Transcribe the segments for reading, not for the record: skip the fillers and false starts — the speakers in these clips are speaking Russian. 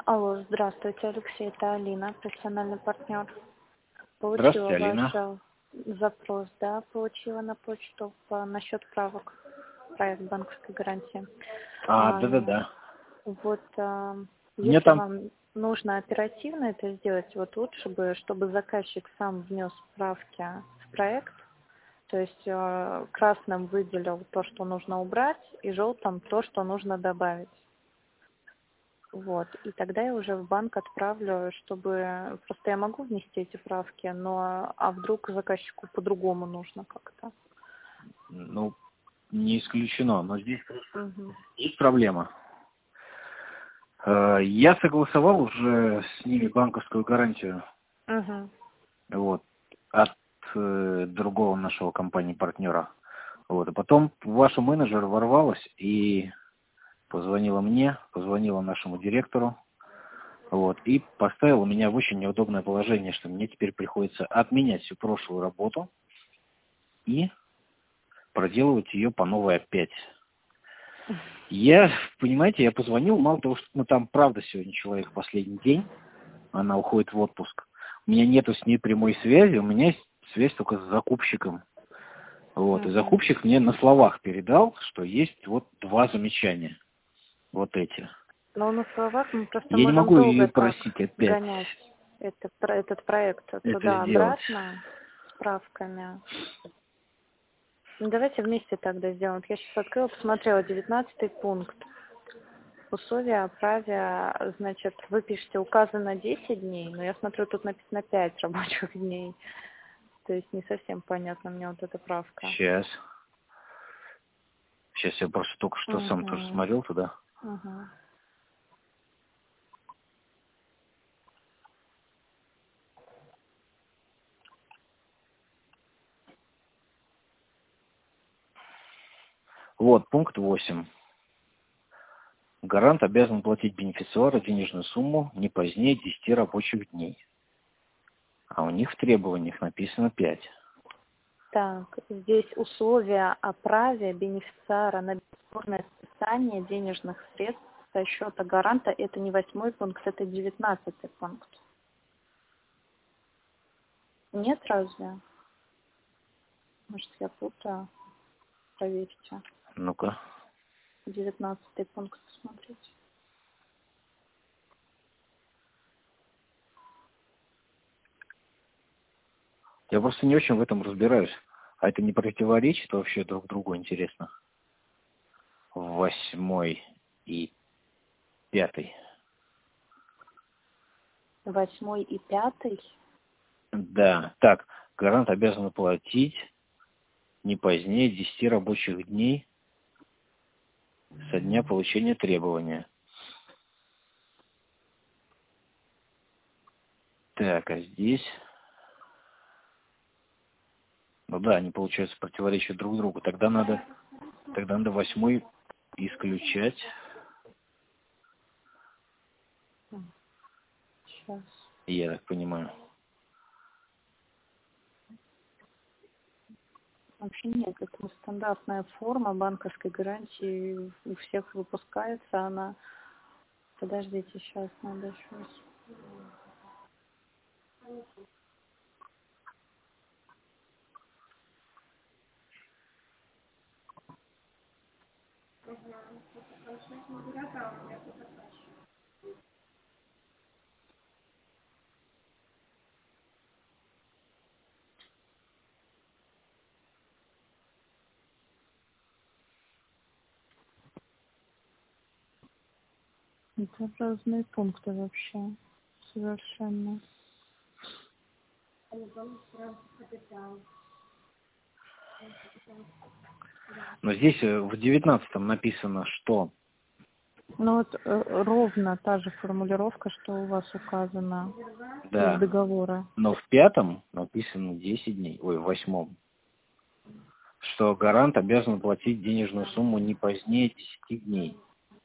Алло, здравствуйте, Алексей, это Алина, профессиональный партнер. Получила Здравствуйте, ваш Алина. запрос, да, получила на почту насчет правок, проект банковской гарантии. Ну, Да-да-да. вот, Мне если там, вам нужно оперативно это сделать, вот лучше бы, чтобы заказчик сам внес справки в проект, то есть красным выделил то, что нужно убрать, и желтым то, что нужно добавить. Вот, и тогда я уже в банк отправлю, чтобы... Просто я могу внести эти правки, но... А вдруг заказчику по-другому нужно как-то? ну, не исключено, но здесь Угу. есть проблема. Я согласовал уже с ними банковскую гарантию, Угу. вот, от другого нашего компании-партнера. Вот, а потом ваша менеджер ворвалась и позвонила мне, позвонила нашему директору, вот, и поставила меня в очень неудобное положение, что мне теперь приходится отменять всю прошлую работу и проделывать ее по новой опять. Понимаете, я позвонил, мало того, что там правда сегодня человек последний день, она уходит в отпуск. У меня нету с ней прямой связи, у меня есть связь только с закупщиком. Вот, и Угу. закупщик мне на словах передал, что есть вот два замечания, вот эти. Но на словах мы просто Я не можем могу долго ее так просить опять гонять этот проект это сделать. туда-обратно с правками. Ну, давайте вместе тогда сделаем. Вот я сейчас открыла, посмотрела 19-й пункт. Условия о праве, значит, вы пишете, указано 10 дней, но я смотрю, тут написано 5 рабочих дней. То есть не совсем понятна мне вот эта правка. Сейчас я просто только что сам тоже Угу. смотрел туда. Угу. Вот, пункт 8. Гарант обязан платить бенефициару денежную сумму не позднее 10 рабочих дней. А у них в требованиях написано 5. Так, здесь условия о праве бенефициара на бесспорное списание денежных средств со счета гаранта. Это не 8-й пункт, это 19-й пункт. Нет разве? Может, я путаю? Проверьте. Ну-ка. 19-й пункт посмотрите. Я просто не очень в этом разбираюсь. А это не противоречит вообще друг другу, интересно? 8 и 5. 8-й и 5-й? Да. Так, гарант обязан платить не позднее 10 рабочих дней со дня получения требования. Так, а здесь... Ну да, они, получается, противоречат друг другу. Тогда надо 8 исключать. Сейчас. Я так понимаю. Вообще нет, это стандартная форма банковской гарантии, у всех выпускается она. Подождите, сейчас надо еще раз. Это разные пункты вообще, совершенно. Но здесь в 19-м написано, что... Ну вот ровно та же формулировка, что у вас указано из Да, договора. но в 5-м написано 10 дней. Ой, в 8-м. Что гарант обязан платить денежную сумму не позднее 10 дней.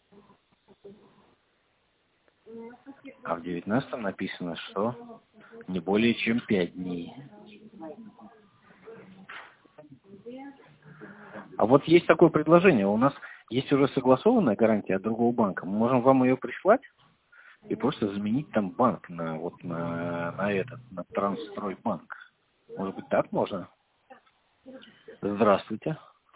А в 19-м написано, что не более чем 5 дней. А вот есть такое предложение. У нас есть уже согласованная гарантия от другого банка. Мы можем вам ее прислать? и просто заменить там банк на Трансстройбанк. Может быть, так можно? Здравствуйте.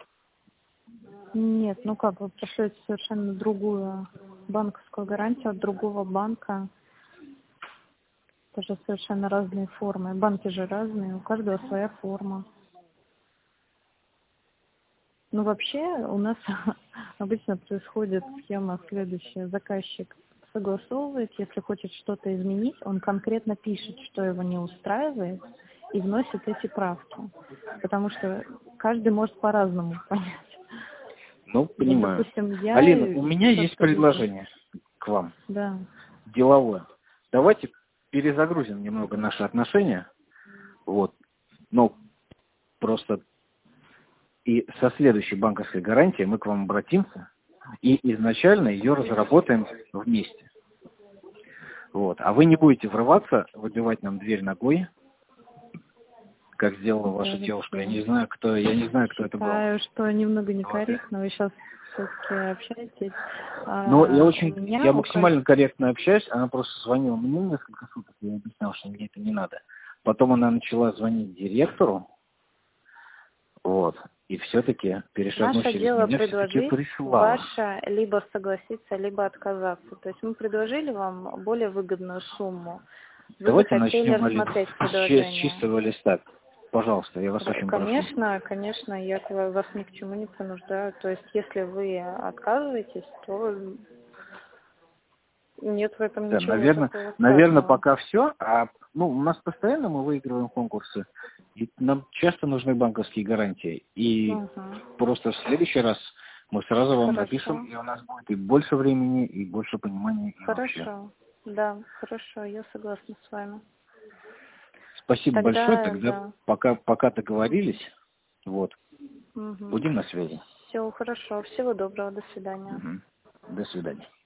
Нет, ну как, вы пришлете совершенно другую банковскую гарантию от другого банка. Это же совершенно разные формы. Банки же разные, у каждого своя форма. Ну, вообще, у нас обычно происходит схема следующая. Заказчик согласовывает, если хочет что-то изменить, он конкретно пишет, что его не устраивает, и вносит эти правки. Потому что каждый может по-разному понять. Ну, Вот, понимаю. допустим, я Алина, у меня есть четко вижу. предложение к вам. Да. Деловое. Давайте перезагрузим немного наши отношения. Вот. Но просто и со следующей банковской гарантией мы к вам обратимся и изначально ее разработаем вместе. Вот. А вы не будете врываться, выбивать нам дверь ногой, как сделала ваша девушка. Я не знаю, кто это был. Считаю, что немного некорректно. Вы сейчас все-таки общаетесь. Но я максимально корректно общаюсь. Она просто звонила мне несколько суток, я объяснял, что мне это не надо. Потом она начала звонить директору, вот, и все-таки перешагнув Наше через дело меня, все-таки предложить, прислала. ваше либо согласиться, либо отказаться. То есть мы предложили вам более выгодную сумму. Вы Давайте захотели начнем, Алина, рассмотреть с предложение. чистого листа. Пожалуйста, я вас очень прошу. Конечно, я вас ни к чему не принуждаю. То есть если вы отказываетесь, то нет в этом Да, ничего такого наверное, страшного. пока все. У нас постоянно мы выигрываем конкурсы. И нам часто нужны банковские гарантии. И Угу. просто в следующий раз мы сразу вам Хорошо. напишем, и у нас будет и больше времени, и больше понимания, и вообще. Хорошо. Да, хорошо, я согласна с вами. Спасибо большое. Тогда пока договорились, вот, Угу. будем на связи. Все хорошо. Всего доброго. До свидания. До свидания.